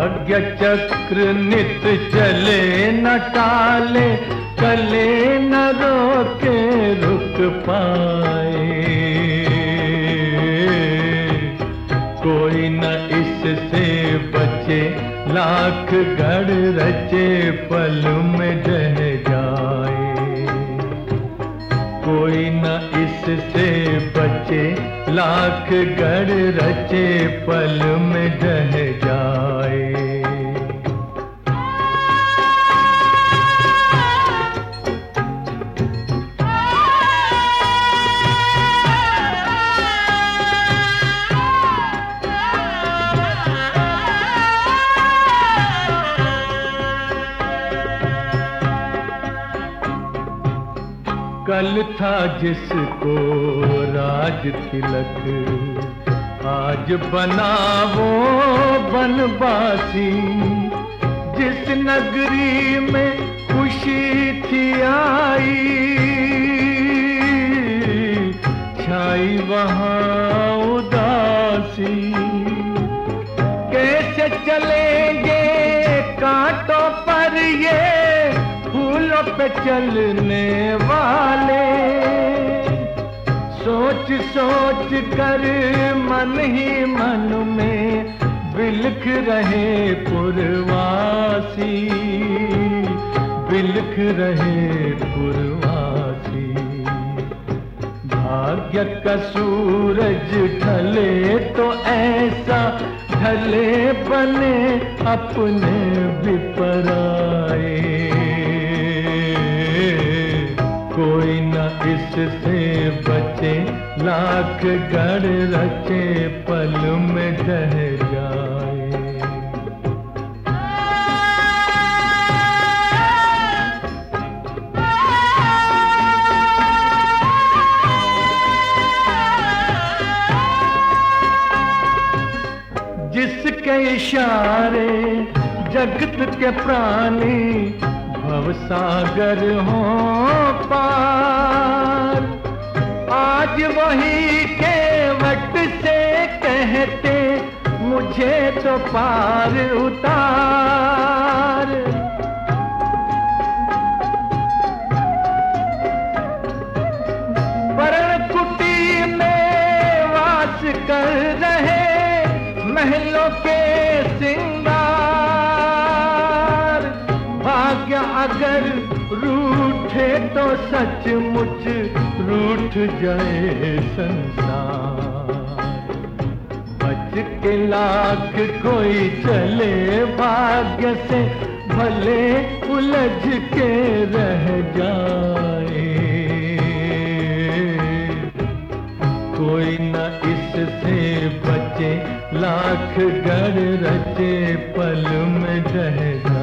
भाग्य चक्र नित चले न टाले, चले न रोके रुक पाए। कोई न इससे बचे, लाख गढ़ रचे पल में ढह जाए। कोई न इससे बचे, लाख गढ़ रचे पल में ढह जाए। कल था जिसको राज तिलक, आज बना वो बनवासी। जिस नगरी में खुशी थी आई, छाई वहाँ उदासी। कैसे चलेंगे कांटों पर ये फूलों पे चलने वाले। सोच सोच कर मन ही मन में बिलख रहे पुरवासी, बिलख रहे पुरवासी। भाग्य का सूरज ढले तो ऐसा ढले, बने अपने भी पराए। कोई न इससे बचे, लाख गढ़ रचे पल में ढह जाए। जिसके इशारे जगत के प्राणी भवसागर हो पार, आज वही केवट से कहते मुझे तो पार उतार। वरण कुटी में वास कर रहे महलों के सिंगार। भाग्य अगर रूठे तो सचमुच रूठ जाए संसार। बच के लाख कोई चले भाग्य से, भले उलझ के रह जाए। कोई न इससे बचे, लाख गढ़ रचे पल में ढह जाए।